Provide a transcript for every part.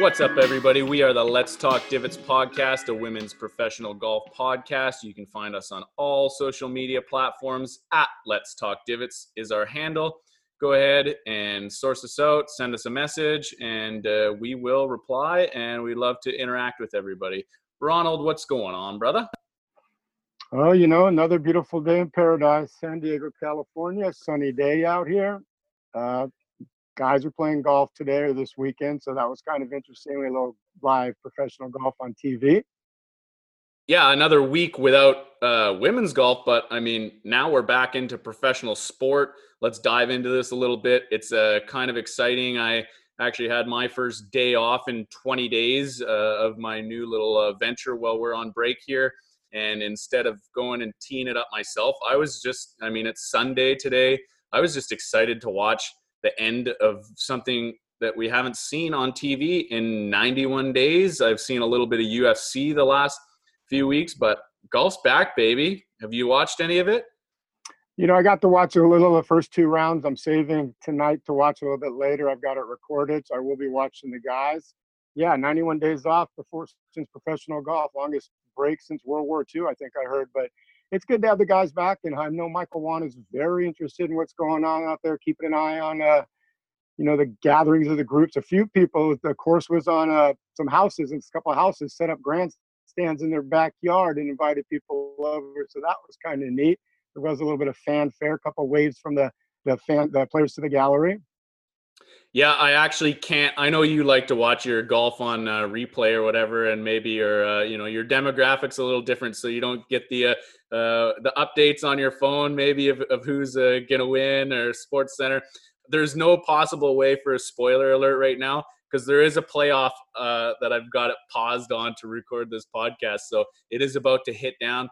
What's up, everybody? We are the Let's Talk Divots podcast, a women's professional golf podcast. You can find us on all social media platforms. At Let's Talk Divots is our handle. Go ahead and source us out, send us a message, and we will reply, and we love to interact with everybody. Ronald, what's going on, brother? Oh, you know, another beautiful day in paradise, San Diego, California. Sunny day out here. Guys are playing golf today or this weekend, so that was kind of interesting. We had a little live professional golf on TV. Yeah, another week without women's golf, but I mean, now we're back into professional sport. Let's dive into this a little bit. It's kind of exciting. I actually had my first day off in 20 days of my new little venture while we're on break here. And instead of going and teeing it up myself, it's Sunday today. I was just excited to watch the end of something that we haven't seen on TV in 91 days. I've seen a little bit of UFC the last few weeks, but golf's back, baby. Have you watched any of it? You know, I got to watch a little of the first two rounds. I'm saving tonight to watch a little bit later. I've got it recorded, so I will be watching the guys. Yeah, 91 days off since professional golf, longest break since World War II, I think I heard. But it's good to have the guys back, and I know Michael Wan is very interested in what's going on out there, keeping an eye on, the gatherings of the groups. A few people, the course was on some houses, and a couple of houses set up grandstands in their backyard and invited people over. So that was kind of neat. There was a little bit of fanfare, a couple of waves from the players to the gallery. Yeah, I actually can't. I know you like to watch your golf on replay or whatever, and maybe your demographics a little different, so you don't get the updates on your phone, maybe of who's gonna win or Sports Center. There's no possible way for a spoiler alert right now because there is a playoff that I've got it paused on to record this podcast, so it is about to hit down.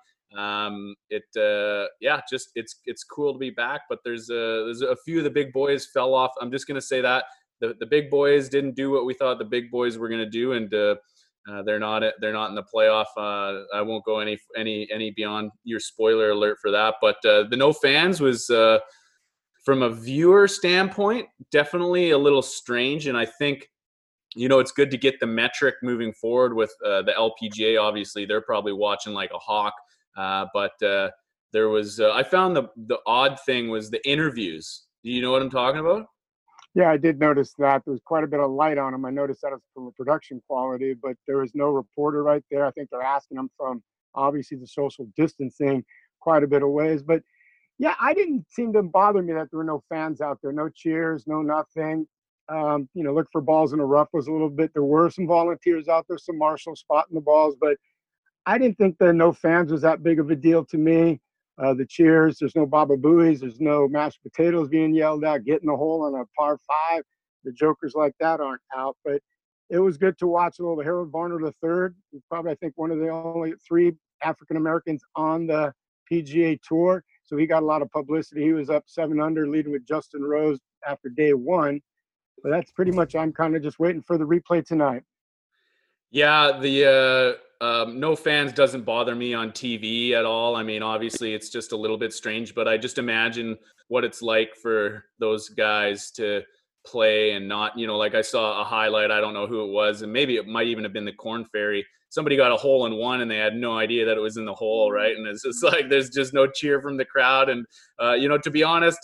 It's cool to be back, but there's a few of the big boys fell off. I'm just gonna say that the big boys didn't do what we thought the big boys were gonna do, and they're not in the playoff. I won't go any beyond your spoiler alert for that, but the no fans was from a viewer standpoint definitely a little strange, and I think it's good to get the metric moving forward with the LPGA. Obviously, they're probably watching like a hawk. But there was, I found the odd thing was the interviews. Do you know what I'm talking about? Yeah, I did notice that. There was quite a bit of light on them. I noticed that from a production quality, but there was no reporter right there. I think they're asking them from obviously the social distancing quite a bit of ways. But yeah, I didn't seem to bother me that there were no fans out there, no cheers, no nothing. Look for balls in the rough was a little bit. There were some volunteers out there, some marshals spotting the balls, but I didn't think the no fans was that big of a deal to me. The cheers, there's no Baba Booies, there's no mashed potatoes being yelled out, get in the hole on a par five. The jokers like that aren't out, but it was good to watch. A little Harold Varner III, probably I think one of the only three African Americans on the PGA Tour, so he got a lot of publicity. He was up 7 under, leading with Justin Rose after day one. But that's pretty much. I'm kind of just waiting for the replay tonight. Yeah, the no fans doesn't bother me on TV at all. I mean, obviously, it's just a little bit strange, but I just imagine what it's like for those guys to play and not, like I saw a highlight. I don't know who it was, and maybe it might even have been the Corn Ferry. Somebody got a hole in one, and they had no idea that it was in the hole, right? And it's just like there's just no cheer from the crowd. And to be honest,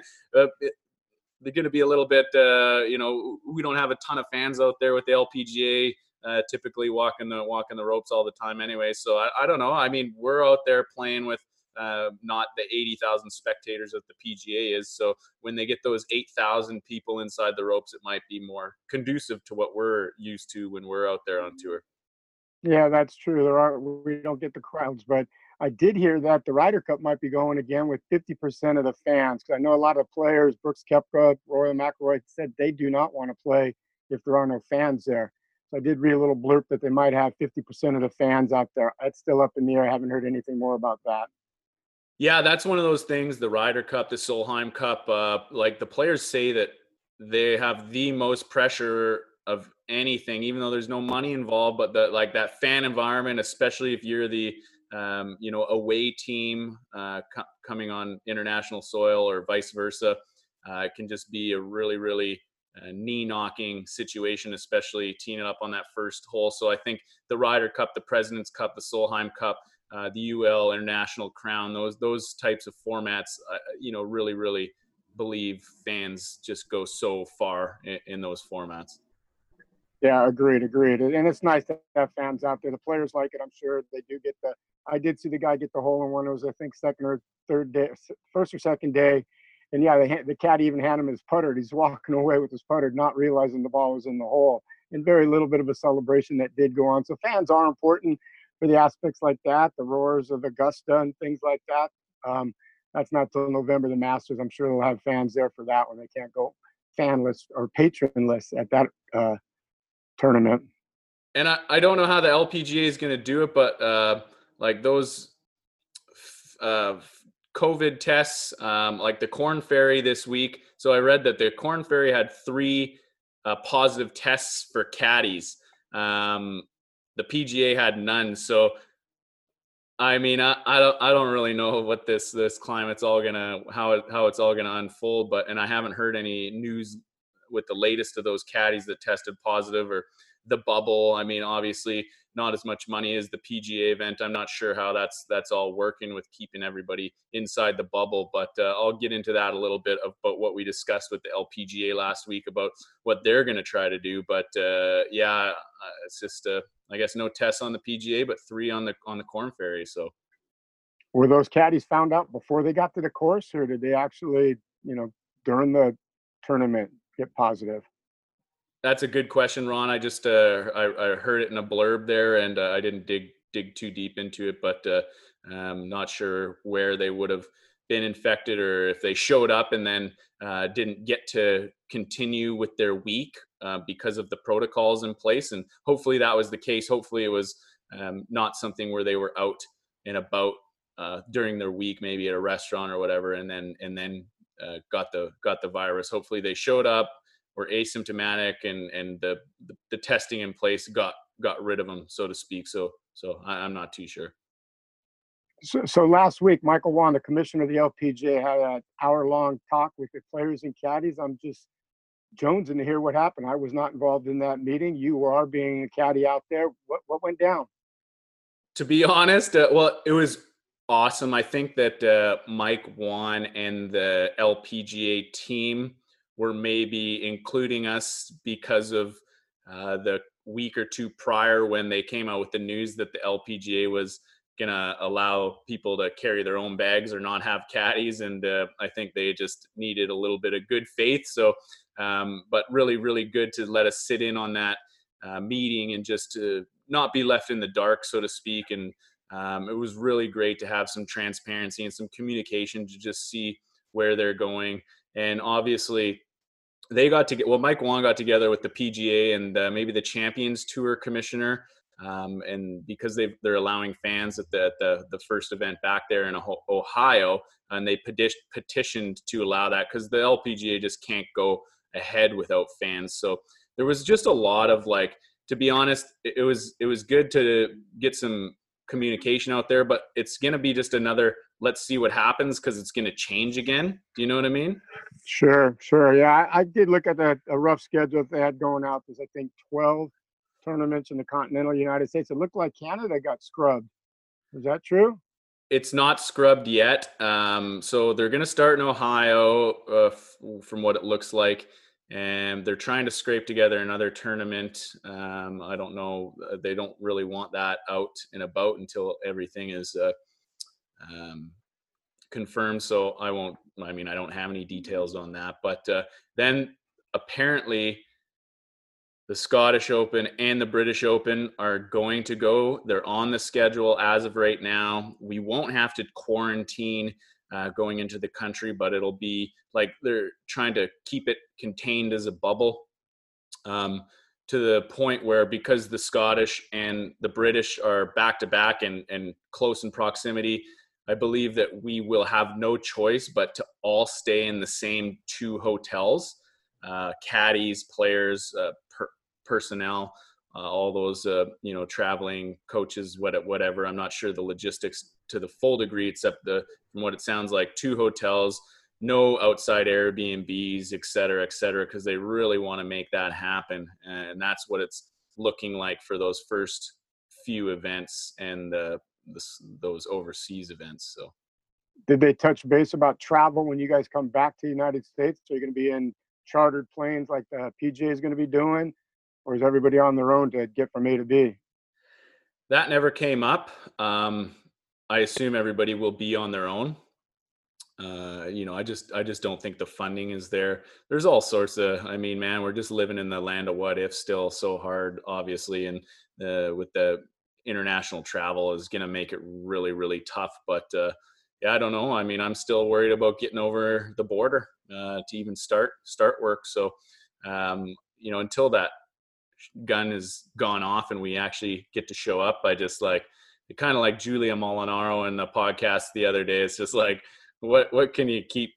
they're going to be a little bit, we don't have a ton of fans out there with the LPGA. Typically walking the ropes all the time anyway. So I don't know. I mean, we're out there playing with not the 80,000 spectators that the PGA is. So when they get those 8,000 people inside the ropes, it might be more conducive to what we're used to when we're out there on tour. Yeah, that's true. We don't get the crowds, but I did hear that the Ryder Cup might be going again with 50% of the fans. Because I know a lot of players, Brooks Koepka, Rory McIlroy, said they do not want to play if there are no fans there. So I did read a little blurb that they might have 50% of the fans out there. That's still up in the air. I haven't heard anything more about that. Yeah, that's one of those things, the Ryder Cup, the Solheim Cup, like the players say that they have the most pressure of anything, even though there's no money involved, but that fan environment, especially if you're the away team coming on international soil or vice versa, it can just be a really, really knee knocking situation, especially teeing it up on that first hole. So I think the Ryder Cup, the President's Cup, the Solheim Cup, the UL International Crown, those types of formats, really believe fans just go so far in those formats. Yeah, agreed. And it's nice to have fans out there. The players like it. I'm sure they do get the. I did see the guy get the hole in one. It was, I think, second or third day, first or second day, and yeah, the caddy even had him his putter. He's walking away with his putter, not realizing the ball was in the hole. And very little bit of a celebration that did go on. So fans are important for the aspects like that, the roars of Augusta and things like that. That's not till November, the Masters. I'm sure they'll have fans there for that when they can't go fanless or patronless at that tournament. And I don't know how the LPGA is going to do it, but like those COVID tests, like the Corn Ferry this week. So I read that the Corn Ferry had 3 positive tests for caddies. The PGA had none. So I mean, I don't really know what this climate's all gonna how it's all gonna unfold, and I haven't heard any news with the latest of those caddies that tested positive or the bubble. I mean, obviously not as much money as the PGA event. I'm not sure how that's all working with keeping everybody inside the bubble, but I'll get into that a little bit about what we discussed with the LPGA last week about what they're going to try to do. But it's just I guess no tests on the PGA, but 3 on the Corn Ferry. So were those caddies found out before they got to the course, or did they actually, during the tournament get positive? That's a good question, Ron. I just I heard it in a blurb there, and I didn't dig too deep into it, but I'm not sure where they would have been infected or if they showed up and then didn't get to continue with their week because of the protocols in place. And hopefully that was the case. Hopefully it was not something where they were out and about during their week, maybe at a restaurant or whatever, and then got the virus. Hopefully they showed up, were asymptomatic, and the testing in place got rid of them, so to speak. So I'm not too sure. So last week, Michael Whan, the commissioner of the LPGA, had an hour-long talk with the players and caddies. I'm just jonesing to hear what happened. I was not involved in that meeting. You are being a caddy out there. What went down? To be honest, well, it was awesome. I think that Mike Whan and the LPGA team were maybe including us because of the week or two prior when they came out with the news that the LPGA was going to allow people to carry their own bags or not have caddies. And I think they just needed a little bit of good faith. So, but really, really good to let us sit in on that meeting and just to not be left in the dark, so to speak. And it was really great to have some transparency and some communication to just see where they're going. And obviously, they got to get Mike Whan got together with the PGA and maybe the Champions Tour commissioner, and because they're allowing fans at the first event back there in Ohio, and they petitioned to allow that because the LPGA just can't go ahead without fans. So there was just a lot of, like, to be honest, it was good to get some communication out there, but it's going to be just another let's see what happens because it's going to change again. Do you know what I mean? Sure. Yeah, I did look at a rough schedule that they had going out. There's, I think, 12 tournaments in the continental United States. It looked like Canada got scrubbed. Is that true? It's not scrubbed yet. So they're going to start in Ohio, from what it looks like. And they're trying to scrape together another tournament. I don't know. They don't really want that out and about until everything is confirmed. So I don't have any details on that. But then apparently the Scottish Open and the British Open are going to go. They're on the schedule as of right now. We won't have to quarantine going into the country, but it'll be like they're trying to keep it contained as a bubble, to the point where, because the Scottish and the British are back to back and close in proximity, I believe that we will have no choice but to all stay in the same 2 hotels, caddies, players, personnel, all those, traveling coaches, whatever. I'm not sure the logistics to the full degree, except from what it sounds like, 2 hotels, no outside Airbnbs, et cetera, because they really want to make that happen. And that's what it's looking like for those first few events and those overseas events. So, did they touch base about travel when you guys come back to the United States? Are you going to be in chartered planes like the PGA is going to be doing, or is everybody on their own to get from A to B? that never came up. I assume everybody will be on their own. I just don't think the funding is there. There's all sorts of, I mean, man, we're just living in the land of what if still so hard, obviously. And with the international travel is going to make it really, really tough. But yeah, I don't know. I mean, I'm still worried about getting over the border to even start work. So, until that gun is gone off and we actually get to show up, I just kind of like Julia Molinaro in the podcast the other day. It's just like, what can you keep,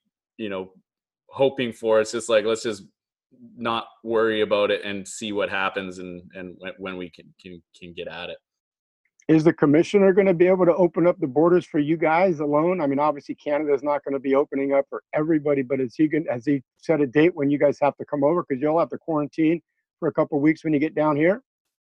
hoping for? It's just like, let's just not worry about it and see what happens and when we can get at it. Is the commissioner going to be able to open up the borders for you guys alone? I mean, obviously Canada is not going to be opening up for everybody, but has he set a date when you guys have to come over? Because you'll have to quarantine for a couple of weeks when you get down here.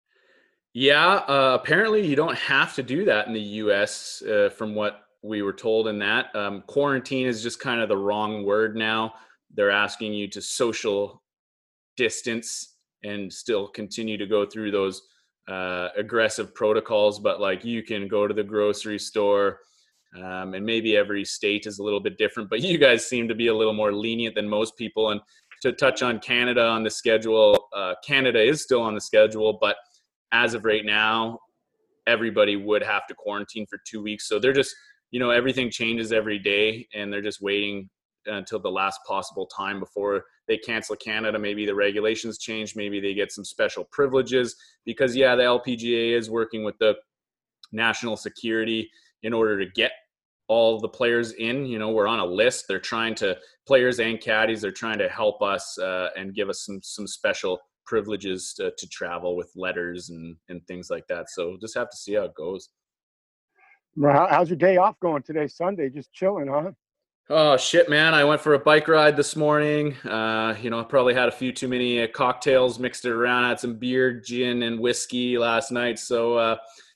Yeah, apparently you don't have to do that in the U.S. From what we were told in that. Quarantine is just kind of the wrong word now. They're asking you to social distance and still continue to go through those aggressive protocols, but like you can go to the grocery store, and maybe every state is a little bit different, but you guys seem to be a little more lenient than most people. And to touch on Canada on the schedule, Canada is still on the schedule, but as of right now, everybody would have to quarantine for 2 weeks. So they're just, everything changes every day, and they're just waiting until the last possible time before they cancel Canada. Maybe the regulations change. Maybe they get some special privileges because, the LPGA is working with the national security in order to get all the players in. We're on a list. They're trying to, players and caddies, they're trying to help us and give us some special privileges to travel with letters and things like that. So just have to see how it goes. How's your day off going today, Sunday? Just chilling, huh? Oh shit, man. I went for a bike ride this morning. I probably had a few too many cocktails, mixed it around, had some beer, gin and whiskey last night. So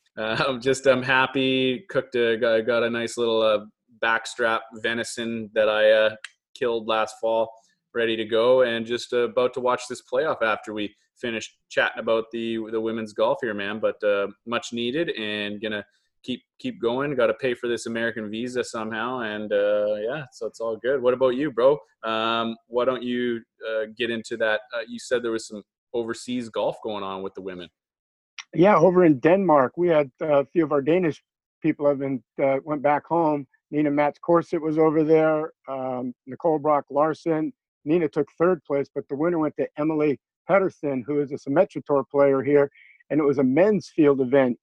I'm happy. Got a nice little backstrap venison that I killed last fall, ready to go, and just about to watch this playoff after we finished chatting about the women's golf here, man. But much needed, and gonna keep going. Got to pay for this American visa somehow, and so it's all good. What about you, bro? Why don't you get into that? You said there was some overseas golf going on with the women. Yeah, over in Denmark, we had a few of our Danish people went back home. Nina Mats Korset was over there. Nicole Brock Larson. Nina took third place, but the winner went to Emily Pedersen, who is a Symetra Tour player here. And it was a men's field event.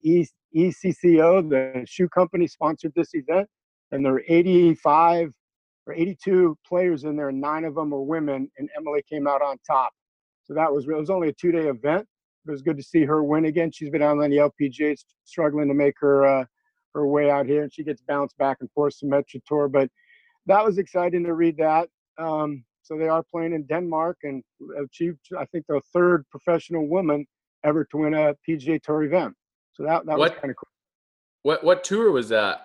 ECCO, the shoe company, sponsored this event. And there were 85 or 82 players in there, and 9 of them were women, and Emily came out on top. So it was only a 2-day event. It was good to see her win again. She's been on the LPGA, struggling to make her way out here, and she gets bounced back and forth Symetra Tour. But that was exciting to read that. So they are playing in Denmark and achieved, I think, the 3rd professional woman ever to win a PGA Tour event. So that was kind of cool. What tour was that?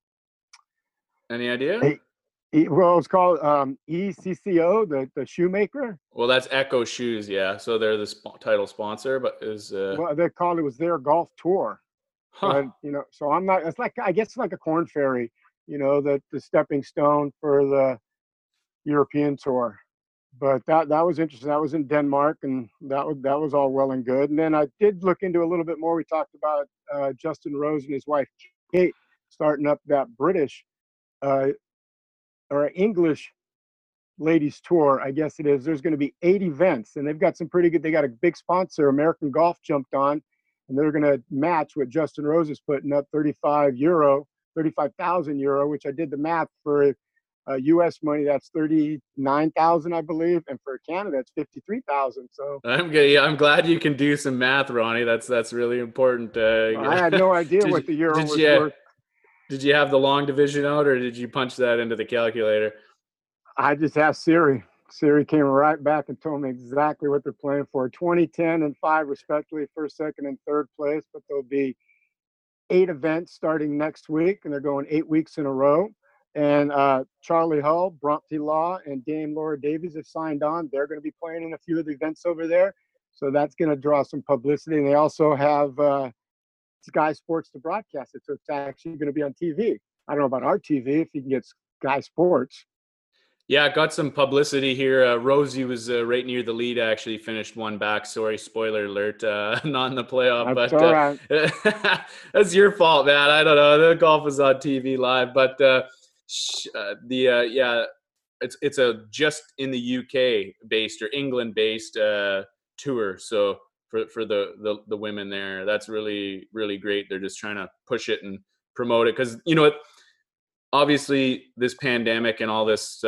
Any idea? Well, it's called ECCO, the shoemaker. Well, that's Echo Shoes, yeah. So they're the title sponsor, but well, they called it was their golf tour. Huh. But, so I'm not. It's like, I guess it's like a Corn Ferry, the stepping stone for the European tour. But that was interesting. That was in Denmark, and that was all well and good. And then I did look into a little bit more. We talked about Justin Rose and his wife Kate starting up that British or English ladies tour, I guess it is. There's going to be 8 events, and they've got some pretty good. They got a big sponsor. American Golf jumped on, and they're going to match what Justin Rose is putting up, 35,000 euro, which I did the math for. U.S. money, that's 39,000, I believe, and for Canada, it's 53,000. So I'm glad you can do some math, Ronnie. That's really important. I had no idea what the euro was worth. Did you have the long division out, or did you punch that into the calculator? I just asked Siri. Siri came right back and told me exactly what they're playing for. 2010 and 5 respectively, first, second, and third place. But there'll be 8 events starting next week, and they're going 8 weeks in a row. And Charlie Hull, Brompton Law, and Dame Laura Davies have signed on. They're going to be playing in a few of the events over there. So that's going to draw some publicity. And they also have Sky Sports to broadcast it. So it's actually going to be on TV. I don't know about our TV, if you can get Sky Sports. Yeah, got some publicity here. Rosie was right near the lead. Actually, finished one back. Sorry, spoiler alert. Not in the playoff, That's but all right. that's your fault, man. I don't know. The golf was on TV live, but yeah, it's a just in the UK based or England based tour. So for the women there, that's really really great. They're just trying to push it and promote it because you know what. Obviously, this pandemic and all this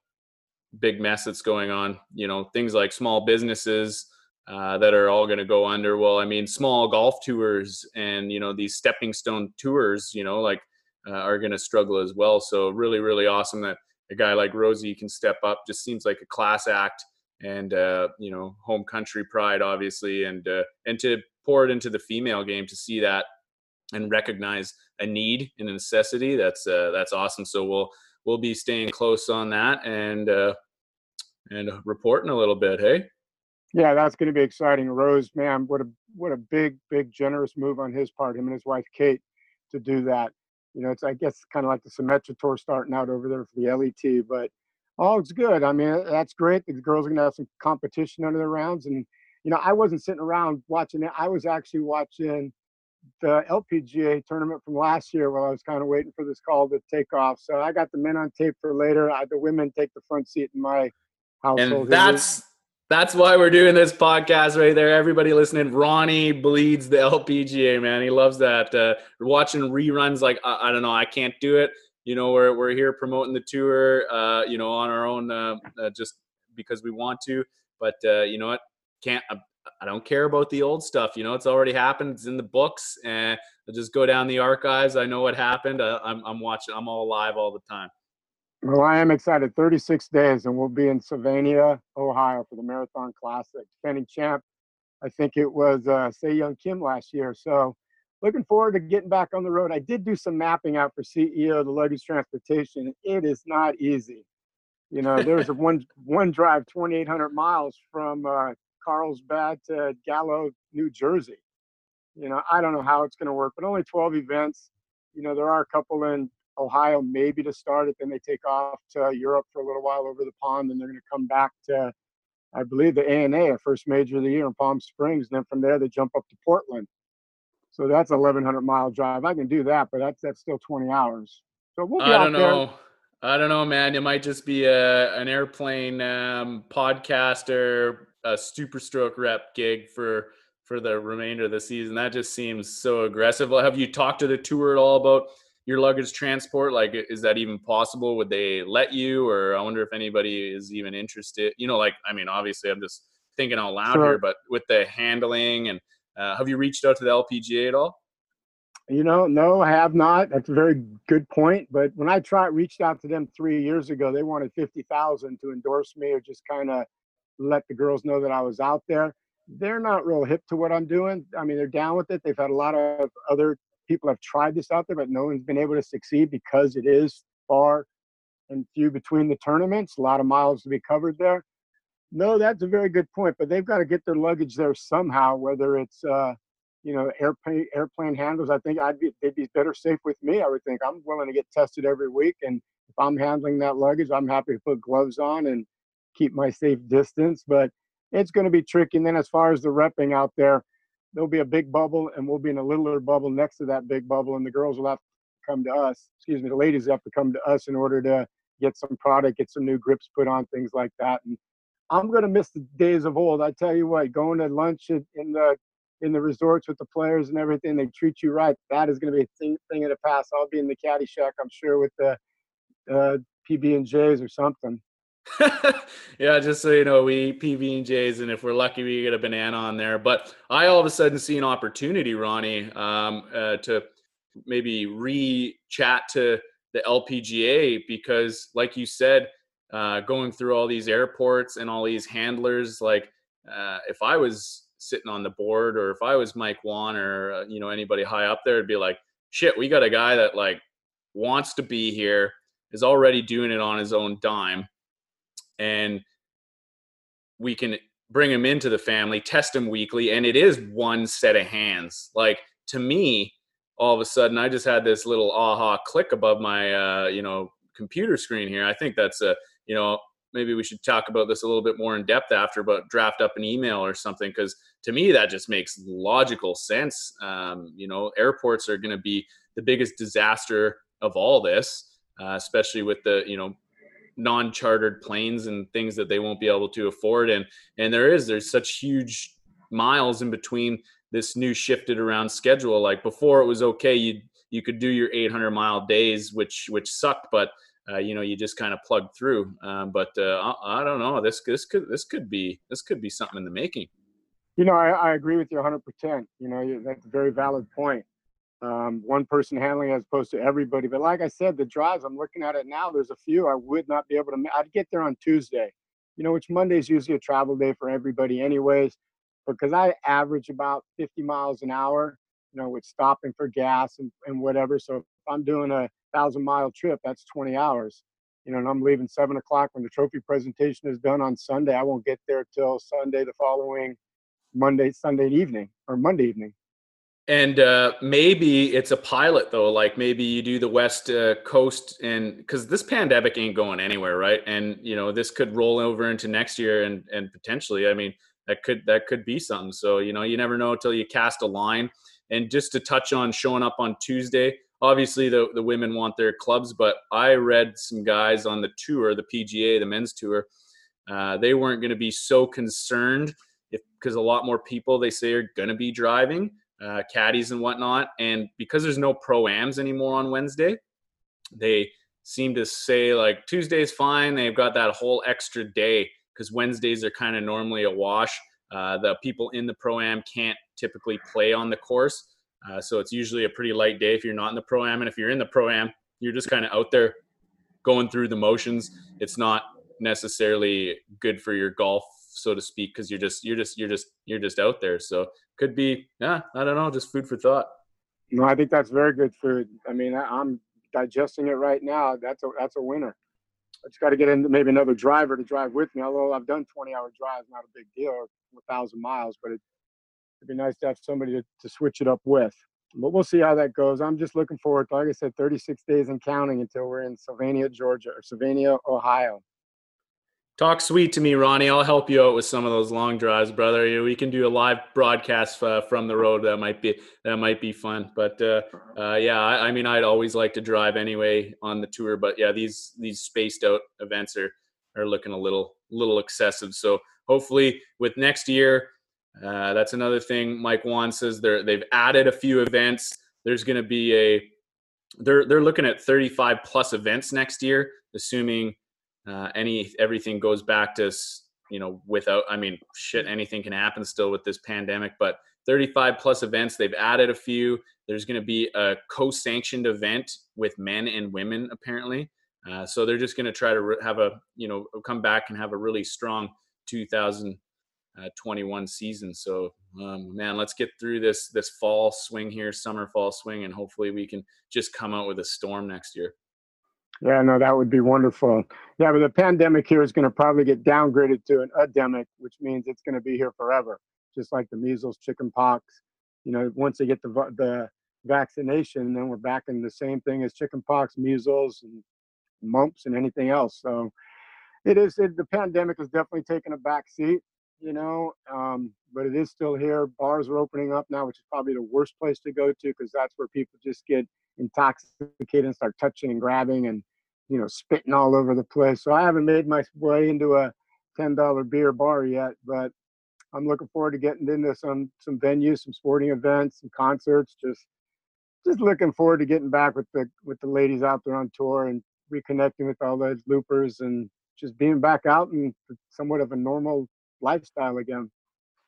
big mess that's going on, you know, things like small businesses that are all going to go under. Well, I mean, small golf tours and, you know, these stepping stone tours, you know, like are going to struggle as well. So really, really awesome that a guy like Rosie can step up. Just seems like a class act and, you know, home country pride, obviously, and to pour it into the female game to see that and recognize a need and a necessity. That's awesome. So we'll be staying close on that and reporting a little bit. Hey. Yeah, that's going to be exciting. Rose, man, what a big generous move on his part, him and his wife Kate, to do that. You know, it's I guess kind of like the Symetra Tour starting out over there for the LET, but oh, it's good. I mean, that's great. The girls are going to have some competition under the rounds, and you know, I wasn't sitting around watching it. I was actually watching the LPGA tournament from last year while I was kind of waiting for this call to take off. So I got the men on tape for later. The women take the front seat in my household. And that's why we're doing this podcast right there. Everybody listening, Ronnie bleeds the LPGA, man. He loves that. Watching reruns, like I don't know, I can't do it. You know, we're here promoting the tour, you know, on our own, just because we want to. But you know what? I don't care about the old stuff. You know, it's already happened. It's in the books, and I'll just go down the archives. I know what happened. I'm watching. I'm all live all the time. Well, I am excited. 36 days, and we'll be in Sylvania, Ohio for the Marathon Classic. Defending champ, I think it was Se Young Kim last year. So looking forward to getting back on the road. I did do some mapping out for CEO, the luggage transportation. It is not easy. You know, there's a one drive, 2,800 miles from Carlsbad to Gallo, New Jersey. You know, I don't know how it's going to work, but only 12 events. You know, there are a couple in Ohio maybe to start it. Then they take off to Europe for a little while over the pond. Then they're going to come back to, I believe, the ANA, our first major of the year in Palm Springs. And then from there, they jump up to Portland. So that's 1,100-mile drive. I can do that, but that's still 20 hours. So we'll be out there. I don't know, man. You might just be an airplane podcaster, a Super Stroke rep gig for the remainder of the season. That just seems so aggressive. Have you talked to the tour at all about your luggage transport? Like, is that even possible? Would they let you? Or I wonder if anybody is even interested. You know, like, I mean, obviously I'm just thinking out loud here, but with the handling and have you reached out to the LPGA at all? You know, no, I have not. That's a very good point. But when I reached out to them 3 years ago, they wanted 50,000 to endorse me or just kind of let the girls know that I was out there. They're not real hip to what I'm doing. I mean, they're down with it. They've had a lot of other people have tried this out there, but no one's been able to succeed because it is far and few between the tournaments. A lot of miles to be covered there. No, that's a very good point. But they've got to get their luggage there somehow, whether it's you know, airplane handlers. I think they'd be better safe with me. I would think I'm willing to get tested every week, and if I'm handling that luggage, I'm happy to put gloves on and keep my safe distance. But it's going to be tricky. And then as far as the repping out there, there'll be a big bubble, and we'll be in a littler bubble next to that big bubble, and the girls will have to come to us. Excuse me, the ladies have to come to us in order to get some product, get some new grips put on, things like that. And I'm going to miss the days of old. I tell you what, going to lunch in the resorts with the players and everything, they treat you right. That is going to be a thing of the past. I'll be in the caddy shack, I'm sure, with the PB&Js or something. Yeah, just so you know, we eat PB&Js, and if we're lucky, we get a banana on there. But I all of a sudden see an opportunity, Ronnie, to maybe re-chat to the LPGA because, like you said, going through all these airports and all these handlers. Like, if I was sitting on the board, or if I was Mike Wan, or anybody high up there, it'd be like, shit, we got a guy that like wants to be here, is already doing it on his own dime, and we can bring him into the family, test him weekly, and it is one set of hands. Like, to me, all of a sudden, I just had this little aha click above my computer screen here. I think that's maybe we should talk about this a little bit more in depth after, but draft up an email or something, because to me that just makes logical sense. Airports are going to be the biggest disaster of all this, especially with the non-chartered planes and things that they won't be able to afford, and there's such huge miles in between this new shifted around schedule. Like, before, it was okay, you could do your 800-mile days, which sucked, but you just kind of plugged through. But I don't know. This could be something in the making. I agree with you 100%. That's a very valid point. One person handling as opposed to everybody. But like I said, the drives, I'm looking at it now, there's a few I would not be able to. I'd get there on Tuesday, which Monday is usually a travel day for everybody anyways, because I average about 50 miles an hour, with stopping for gas and whatever. So if I'm doing a 1,000-mile trip, that's 20 hours, and I'm leaving 7 o'clock when the trophy presentation is done on Sunday. I won't get there till Sunday the following Sunday evening or Monday evening. And maybe it's a pilot, though. Like, maybe you do the West Coast, and because this pandemic ain't going anywhere, right? And this could roll over into next year, and potentially, I mean, that could be something. So you never know until you cast a line. And just to touch on showing up on Tuesday, obviously the women want their clubs, but I read some guys on the tour, the PGA, the men's tour, they weren't going to be so concerned because a lot more people, they say, are going to be driving. Caddies and whatnot, and because there's no pro-ams anymore on Wednesday, they seem to say like Tuesday's fine. They've got that whole extra day because Wednesdays are kind of normally a wash. The people in the pro-am can't typically play on the course, so it's usually a pretty light day if you're not in the pro-am. And if you're in the pro-am, you're just kind of out there going through the motions. It's not necessarily good for your golf, so to speak, because you're just out there. So could be, I don't know, just food for thought. No, I think that's very good food. I mean, I'm digesting it right now. That's a winner. I just got to get into maybe another driver to drive with me. Although I've done 20-hour drives, not a big deal, or 1,000 miles, but it'd be nice to have somebody to switch it up with. But we'll see how that goes. I'm just looking forward to, like I said, 36 days and counting until we're in Sylvania, Georgia, or Sylvania, Ohio. Talk sweet to me, Ronnie. I'll help you out with some of those long drives, brother. We can do a live broadcast from the road. That might be fun. But yeah, I mean, I'd always like to drive anyway on the tour. But yeah, these spaced out events are looking a little excessive. So hopefully with next year, that's another thing. Mike Wan says they've added a few events. There's going to be they're looking at 35 plus events next year, assuming everything goes back to without, I mean, shit, anything can happen still with this pandemic, but 35 plus events. They've added a few. There's going to be a co-sanctioned event with men and women apparently, so they're just going to try to have come back and have a really strong 2021 season. So man, let's get through this fall swing here, summer fall swing, and hopefully we can just come out with a storm next year. Yeah, no, that would be wonderful. Yeah, but the pandemic here is going to probably get downgraded to an endemic, which means it's going to be here forever, just like the measles, chicken pox. Once they get the vaccination, then we're back in the same thing as chicken pox, measles, and mumps, and anything else. So the pandemic has definitely taken a back seat, but it is still here. Bars are opening up now, which is probably the worst place to go to because that's where people just get intoxicated and start touching and grabbing and spitting all over the place. So I haven't made my way into a $10 beer bar yet, but I'm looking forward to getting into some venues, some sporting events, some concerts. Just looking forward to getting back with the ladies out there on tour and reconnecting with all those loopers and just being back out in somewhat of a normal lifestyle again.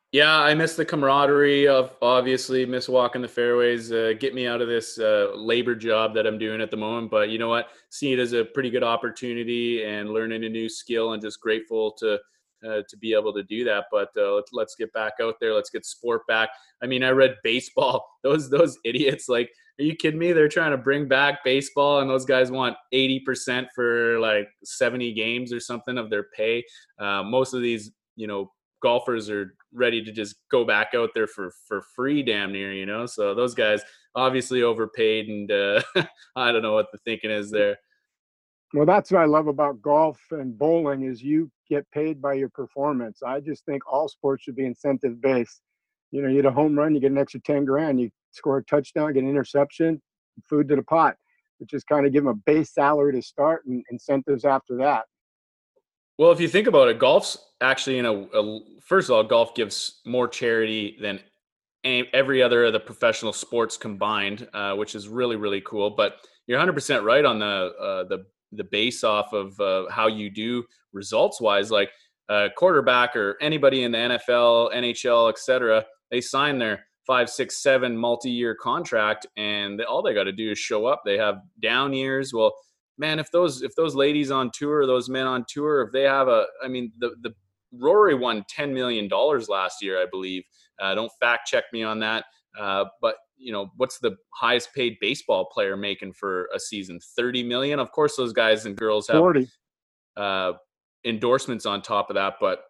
Yeah, I miss the camaraderie of obviously miss walking the fairways, get me out of this labor job that I'm doing at the moment. But you know what? See it as a pretty good opportunity and learning a new skill, and just grateful to be able to do that. But let's get back out there. Let's get sport back. I mean, I read baseball. Those idiots, like, are you kidding me? They're trying to bring back baseball, and those guys want 80% for like 70 games or something of their pay. Most of these, golfers are ready to just go back out there for free, damn near, so those guys obviously overpaid, and I don't know what the thinking is there. Well, that's what I love about golf and bowling is you get paid by your performance. I just think all sports should be incentive based. You hit a home run, you get an extra 10 grand. You score a touchdown, get an interception, food to the pot. But just kind of give them a base salary to start and incentives after that. Well, if you think about it, golf's actually first of all, golf gives more charity than every other of the professional sports combined, which is really, really cool. But you're 100% right on the base off of how you do results wise. Like a quarterback or anybody in the NFL, NHL, etc., they sign their 5, 6, 7 multi-year contract, and all they got to do is show up. They have down years. Well, man, if those ladies on tour, those men on tour, if they have I mean, the Rory won $10 million last year, I believe. Don't fact check me on that. But what's the highest paid baseball player making for a season? 30 million. Of course, those guys and girls have 40. uh, endorsements on top of that. But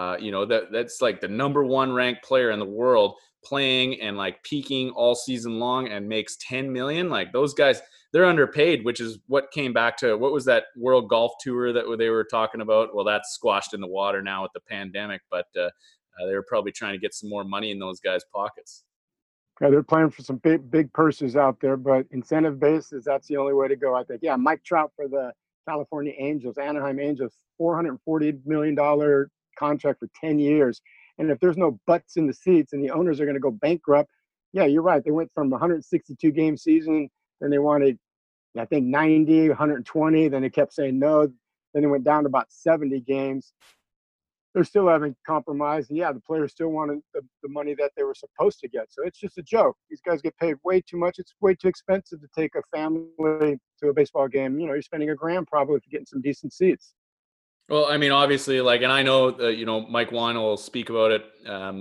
that's like the number one ranked player in the world playing and like peaking all season long and makes 10 million. Like those guys, they're underpaid, which is what came back to what was that World Golf Tour that they were talking about. Well, that's squashed in the water now with the pandemic, but they were probably trying to get some more money in those guys' pockets. Yeah, they're playing for some big purses out there, but incentive basis, that's the only way to go, I think. Yeah, Mike Trout for the California Angels, Anaheim Angels, $440 million contract for 10 years. And if there's no butts in the seats and the owners are going to go bankrupt, yeah, you're right. They went from 162 game season, then they wanted, I think, 90, 120. Then they kept saying no. Then they went down to about 70 games. They're still having compromised. And yeah, the players still wanted the money that they were supposed to get. So it's just a joke. These guys get paid way too much. It's way too expensive to take a family to a baseball game. You're spending $1,000 probably if you're getting some decent seats. Well, I mean, obviously, like, and I know that, Mike Wine will speak about it,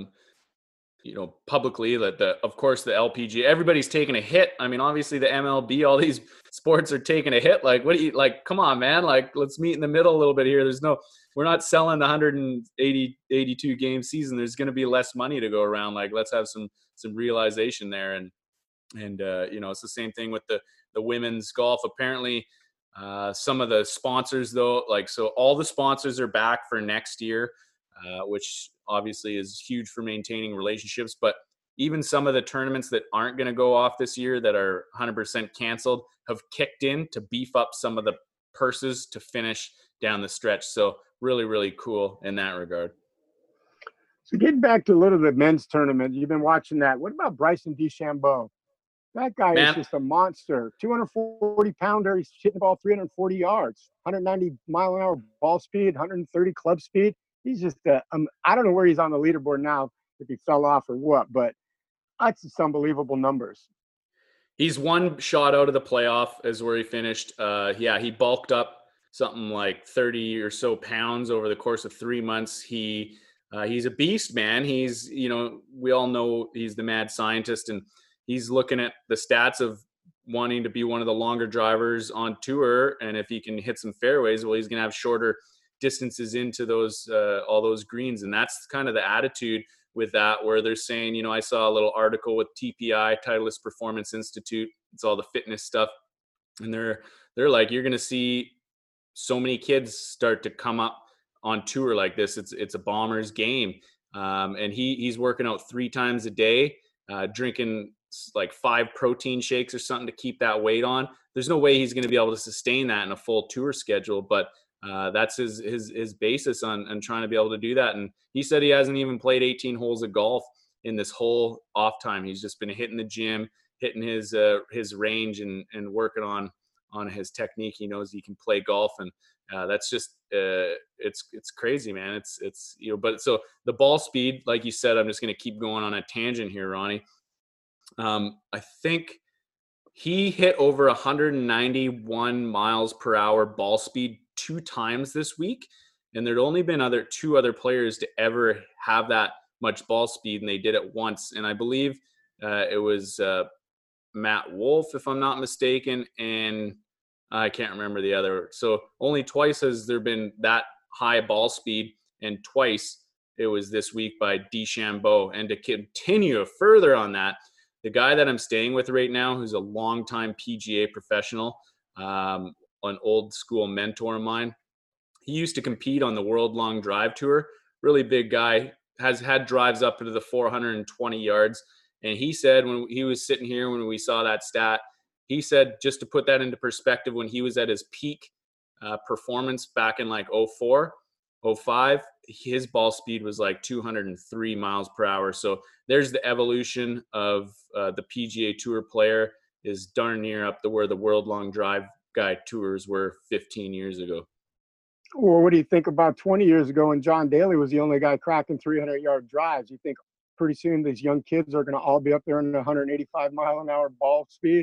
publicly, that of course, the LPG, everybody's taking a hit. I mean, obviously the MLB, all these sports are taking a hit. Like, what do you like? Come on, man. Like, let's meet in the middle a little bit here. We're not selling the 82 game season. There's going to be less money to go around. Like, let's have some realization there. And it's the same thing with the women's golf. Apparently, some of the sponsors, though, like, so all the sponsors are back for next year, which obviously is huge for maintaining relationships. But even some of the tournaments that aren't going to go off this year that are 100% canceled have kicked in to beef up some of the purses to finish down the stretch. So really, really cool in that regard. So getting back to a little bit men's tournament, you've been watching that. What about Bryson DeChambeau? That guy is Man, just a monster. 240-pounder. He's hitting the ball 340 yards, 190-mile-an-hour ball speed, 130 club speed. He's just I don't know where he's on the leaderboard now, if he fell off or what, but that's just unbelievable numbers. he's one shot out of the playoff is where he finished. Yeah, he bulked up something like 30 or so pounds over the course of 3 months. He's a beast, man. He's, we all know he's the mad scientist, and he's looking at the stats of wanting to be one of the longer drivers on tour. And if he can hit some fairways, well, he's going to have shorter distances into those all those greens. And that's kind of the attitude with that, where they're saying, I saw a little article with TPI, Titleist Performance Institute. It's all the fitness stuff, and they're like, you're going to see so many kids start to come up on tour like this. It's a bomber's game, and he's working out 3 times a day, drinking like 5 protein shakes or something to keep that weight on. There's no way he's going to be able to sustain that in a full tour schedule, but that's his basis on trying to be able to do that. And he said he hasn't even played 18 holes of golf in this whole off time. He's just been hitting the gym, hitting his range, and working on on his technique. He knows he can play golf, and that's just it's crazy, man. It's but so the ball speed, like you said, I'm just going to keep going on a tangent here, Ronnie. I think he hit over 191 miles per hour ball speed 2 times this week, and there'd only been two other players to ever have that much ball speed, and they did it once. And I believe it was Matt Wolff, if I'm not mistaken, and I can't remember the other. So only twice has there been that high ball speed, and twice it was this week by DeChambeau. And to continue further on that, the guy that I'm staying with right now, who's a longtime PGA professional, an old school mentor of mine, he used to compete on the World Long Drive Tour. Really big guy, has had drives up into the 420 yards. And he said when he was sitting here, when we saw that stat, he said, just to put that into perspective, when he was at his peak performance back in like 04, 05, his ball speed was like 203 miles per hour. So there's the evolution of the PGA Tour player is darn near up to where the World Long Drive guy tours were 15 years ago. Well, what do you think about 20 years ago when John Daly was the only guy cracking 300-yard drives? You think pretty soon these young kids are going to all be up there in the 185-mile-an-hour ball speed?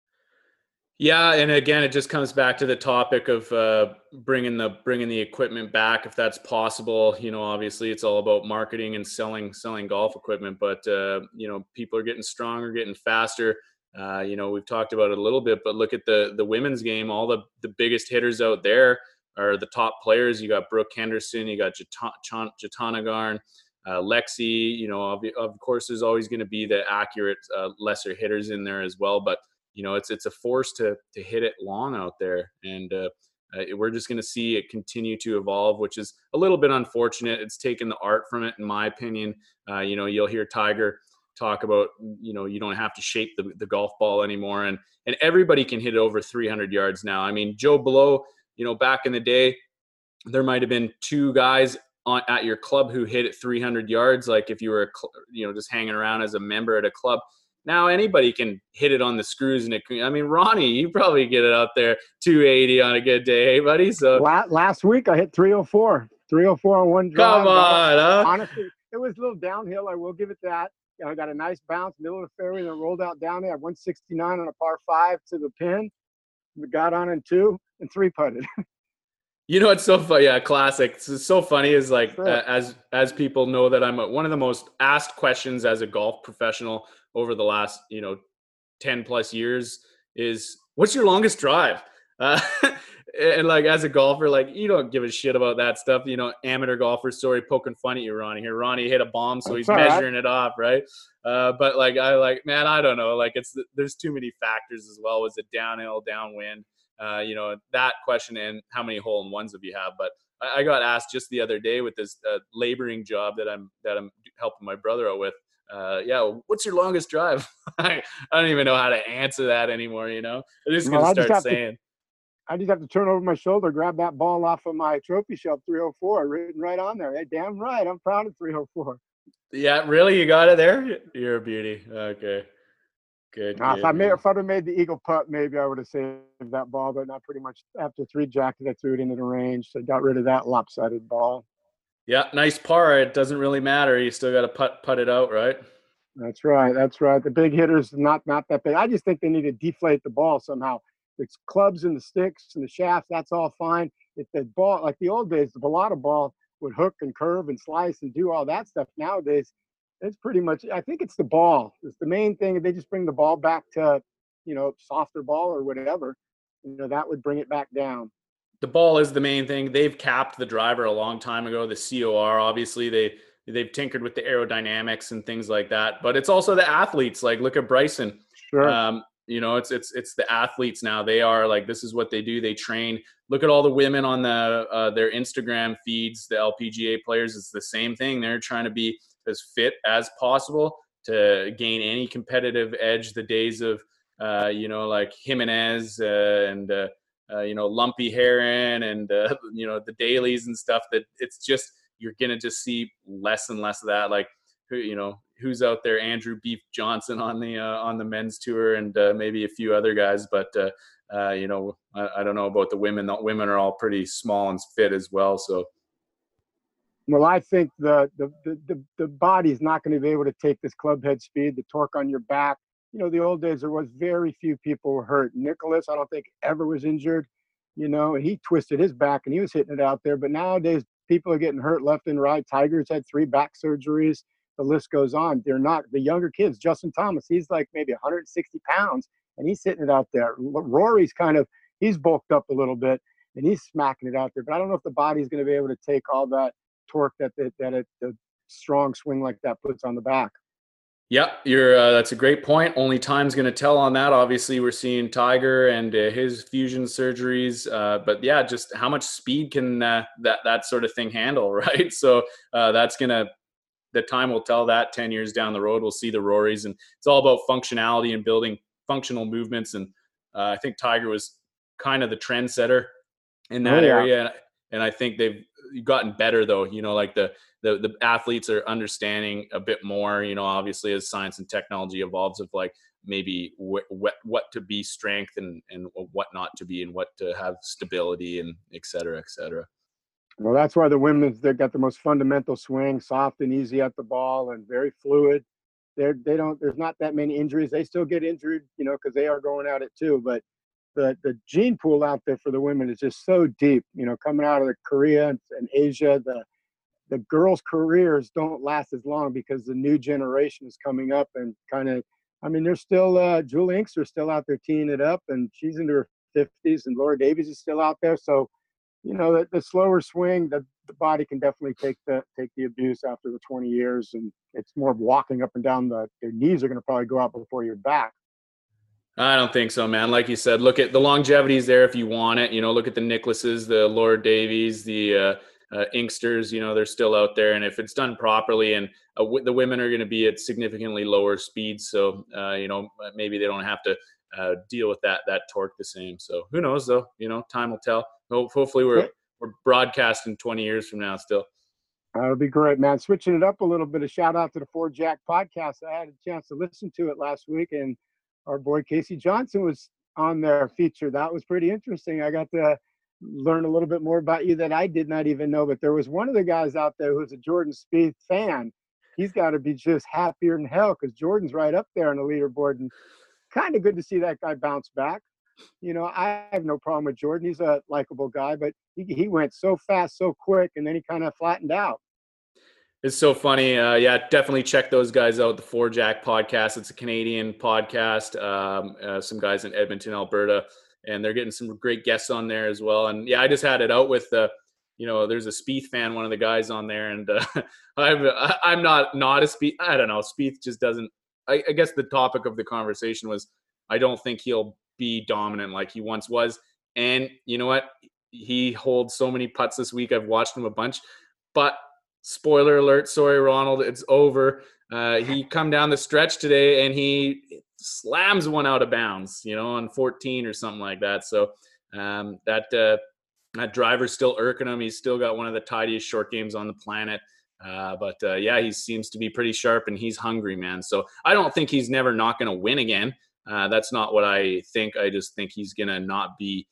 Yeah, and again, it just comes back to the topic of bringing the equipment back, if that's possible. Obviously, it's all about marketing and selling golf equipment, but people are getting stronger, getting faster. We've talked about it a little bit, but look at the women's game. All the biggest hitters out there are the top players. You got Brooke Henderson, you got Jatanagarn, Lexi. Of course, there's always going to be the accurate lesser hitters in there as well, but it's a force to hit it long out there, and we're just going to see it continue to evolve, which is a little bit unfortunate. It's taken the art from it, in my opinion. You'll hear Tiger talk about you don't have to shape the golf ball anymore, and everybody can hit it over 300 yards now. I mean, Joe Blow, back in the day, there might have been two guys at your club who hit it 300 yards, like if you were just hanging around as a member at a club. Now anybody can hit it on the screws, and Ronnie, you probably get it out there 280 on a good day, hey buddy. So last week I hit 304 on one drive. Come on, huh? Honestly, it was a little downhill. I will give it that. I got a nice bounce, middle of the fairway, and then rolled out down there. 169 on a par 5 to the pin. We got on in 2 and 3 putted. It's so funny. Yeah, classic. It's so funny is like, sure. as people know that I'm one of the most asked questions as a golf professional over the last 10 plus years is, what's your longest drive? And like, as a golfer, like, you don't give a shit about that stuff. Amateur golfer story poking fun at you, Ronnie. Here, Ronnie hit a bomb, so he's measuring it off, right? But like, man, I don't know. Like, there's too many factors as well. Was it downhill, downwind? That question, and how many hole-in-ones have you have? But I got asked just the other day with this laboring job that I'm helping my brother out with. What's your longest drive? I don't even know how to answer that anymore. I'm just gonna start saying. I just have to turn over my shoulder, grab that ball off of my trophy shelf, 304, written right on there. Hey, damn right, I'm proud of 304. Yeah, really, you got it there. You're a beauty. Okay. Good. If I'd have made the eagle putt, maybe I would have saved that ball, but not pretty much after 3 jackets, I threw it into the range. So I got rid of that lopsided ball. Yeah, nice par. It doesn't really matter. You still got to putt it out, right? That's right. The big hitters, not that big. I just think they need to deflate the ball somehow. It's clubs and the sticks and the shafts. That's all fine. If the ball, like the old days, the Balata ball would hook and curve and slice and do all that stuff. Nowadays, it's pretty much, I think it's the ball. It's the main thing. If they just bring the ball back to, softer ball or whatever, that would bring it back down. The ball is the main thing. They've capped the driver a long time ago. The COR, obviously, they've tinkered with the aerodynamics and things like that. But it's also the athletes. Like, look at Bryson. Sure. It's the athletes now. They are like, this is what they do. They train. Look at all the women on their Instagram feeds, the LPGA players. It's the same thing. They're trying to be as fit as possible to gain any competitive edge. The days of, like Jimenez and, Lumpy Heron and, the dailies and stuff, that it's just, you're going to just see less and less of that. Like, who's out there? Andrew Beef Johnson on the men's tour, and maybe a few other guys. But I don't know about the women. The women are all pretty small and fit as well. So Well, I think the body's not going to be able to take this club head speed, the torque on your back. The old days there was very few people were hurt. Nicholas, I don't think ever was injured. And he twisted his back and he was hitting it out there. But nowadays, people are getting hurt left and right. Tiger's had 3 back surgeries. The list goes on. They're not the younger kids. Justin Thomas, he's like maybe 160 pounds, and he's hitting it out there. Rory's he's bulked up a little bit, and he's smacking it out there. But I don't know if the body's going to be able to take all that torque that the strong swing like that puts on the back. Yeah, that's a great point. Only time's going to tell on that. Obviously, we're seeing Tiger and his fusion surgeries, but yeah, just how much speed can that sort of thing handle, right? So the time will tell that. 10 years down the road, we'll see the Rorys, and it's all about functionality and building functional movements. And I think Tiger was kind of the trendsetter in that area, and I think they've gotten better though. Like the athletes are understanding a bit more, obviously as science and technology evolves, of like maybe what to be strength and what not to be, and what to have stability, and et cetera, et cetera. Well, that's why the women's, they've got the most fundamental swing, soft and easy at the ball and very fluid. There's not that many injuries. They still get injured, because they are going at it too. But the gene pool out there for the women is just so deep, coming out of Korea and Asia. The girls' careers don't last as long because the new generation is coming up and there's still Julie Inkster's still out there teeing it up, and she's into her 50s, and Laura Davies is still out there. So, the slower swing, the body can definitely take the abuse after the 20 years, and it's more of walking up and down. Their knees are going to probably go out before your back. I don't think so, man. Like you said, look at the longevity's there if you want it. Look at the Nicklases, the Laura Davies, the Inksters. They're still out there, and if it's done properly, and the women are going to be at significantly lower speeds, so maybe they don't have to deal with that torque the same. So who knows, though? Time will tell. Hopefully, we're broadcasting 20 years from now still. That would be great, man. Switching it up a little bit, a shout out to the Four Jack podcast. I had a chance to listen to it last week, and our boy Casey Johnson was on their feature. That was pretty interesting. I got to learn a little bit more about you that I did not even know. But there was one of the guys out there who's a Jordan Spieth fan. He's got to be just happier than hell because Jordan's right up there on the leaderboard, and kind of good to see that guy bounce back. I have no problem with Jordan. He's a likable guy, but he went so fast, so quick, and then he kind of flattened out. It's so funny. Yeah, definitely check those guys out. The Four Jack podcast. It's a Canadian podcast. Some guys in Edmonton, Alberta, and they're getting some great guests on there as well. And yeah, I just had it out with there's a Spieth fan, one of the guys on there, and I'm not a Spieth. I don't know. Spieth just doesn't. I guess the topic of the conversation was, I don't think he'll be dominant like he once was. And you know what? He holds so many putts this week. I've watched him a bunch, but spoiler alert, sorry, Ronald, it's over. He come down the stretch today and he slams one out of bounds, on 14 or something like that. So that driver's still irking him. He's still got one of the tidiest short games on the planet. But yeah, he seems to be pretty sharp and he's hungry, man. So I don't think he's never not going to win again. That's not what I think. I just think he's going to not be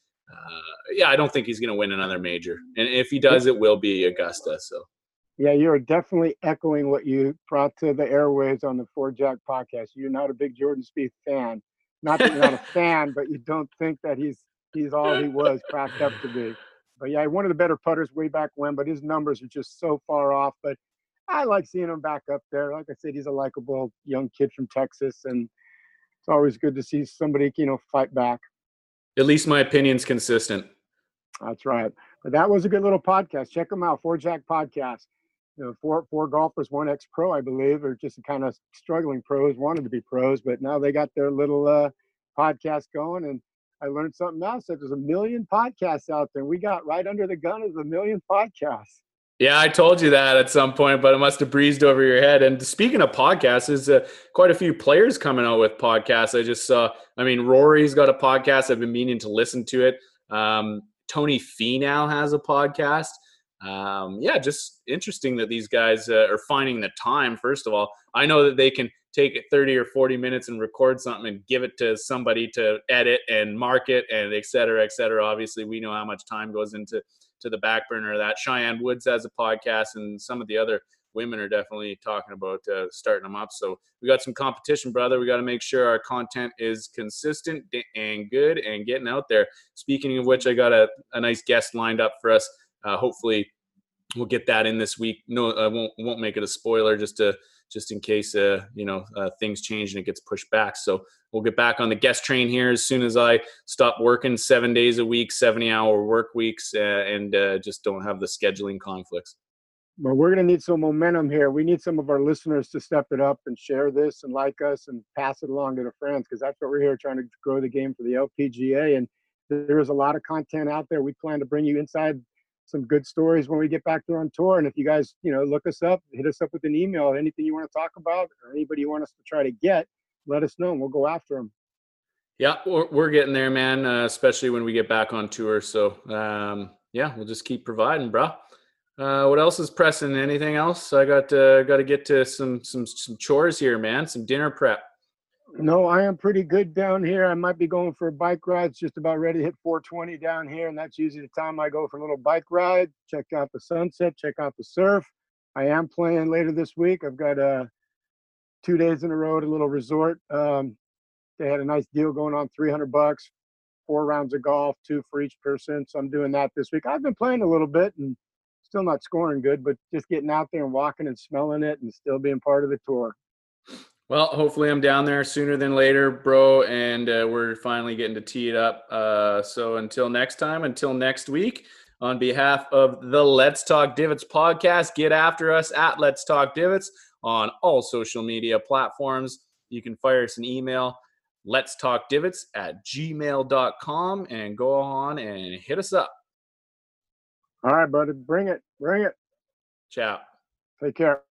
I don't think he's going to win another major. And if he does, it will be Augusta. So yeah, you're definitely echoing what you brought to the airwaves on the Four Jack podcast. You're not a big Jordan Spieth fan. Not that you're not a fan, but you don't think that he's all he was cracked up to be. But yeah, one of the better putters way back when, but his numbers are just so far off. But I like seeing him back up there. Like I said, he's a likable young kid from Texas, and it's always good to see somebody, fight back. At least my opinion's consistent. That's right. But that was a good little podcast. Check them out, Four Jack podcast. Four golfers, one ex-pro, I believe, or just kind of struggling pros, wanted to be pros, but now they got their little podcast going. And I learned something else, that there's 1 million podcasts out there. We got right under the gun of the 1 million podcasts. Yeah, I told you that at some point, but it must have breezed over your head. And speaking of podcasts, there's quite a few players coming out with podcasts. I just saw, Rory's got a podcast. I've been meaning to listen to it. Tony Finau has a podcast. Just interesting that these guys are finding the time. First of all, I know that they can take 30 or 40 minutes and record something and give it to somebody to edit and market and et cetera, et cetera. Obviously, we know how much time goes into the back burner of that. Cheyenne Woods has a podcast, and some of the other women are definitely talking about starting them up. So we got some competition, brother. We got to make sure our content is consistent and good and getting out there. Speaking of which, I got a nice guest lined up for us. Hopefully we'll get that in this week. No, I won't make it a spoiler just in case, things change and it gets pushed back. So we'll get back on the guest train here as soon as I stop working 7 days a week, 70-hour work weeks, and just don't have the scheduling conflicts. Well, we're going to need some momentum here. We need some of our listeners to step it up and share this and like us and pass it along to their friends, because that's what we're here trying to grow the game for the LPGA. And there is a lot of content out there. We plan to bring you inside some good stories when we get back there on tour. And if you guys, look us up, hit us up with an email, anything you want to talk about or anybody you want us to try to get, let us know and we'll go after them. Yeah, we're getting there, man, especially when we get back on tour. So, we'll just keep providing, bro. What else is pressing? Anything else? I got to get to some chores here, man. Some dinner prep. No, I am pretty good down here. I might be going for a bike ride. It's just about ready to hit 420 down here, and that's usually the time I go for a little bike ride, check out the sunset, check out the surf. I am playing later this week. I've got 2 days in a row at a little resort. They had a nice deal going on, $300, 4 rounds of golf, 2 for each person. So I'm doing that this week. I've been playing a little bit and still not scoring good, but just getting out there and walking and smelling it and still being part of the tour. Well, hopefully I'm down there sooner than later, bro, and we're finally getting to tee it up. So until next time, until next week, on behalf of the Let's Talk Divots podcast, get after us at Let's Talk Divots on all social media platforms. You can fire us an email, letstalkdivots@gmail.com, and go on and hit us up. All right, buddy. Bring it. Ciao. Take care.